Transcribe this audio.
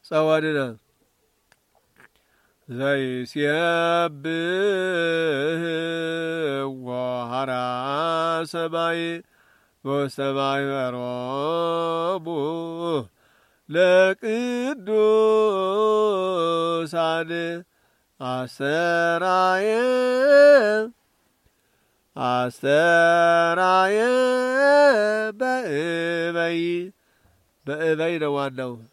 ጸወድነ ዘይስየብህ ወሃራ ሰማይ ወሰማይ በሮሙ ለቅዱሳን አስተራየ በእበይ ነው ዋናው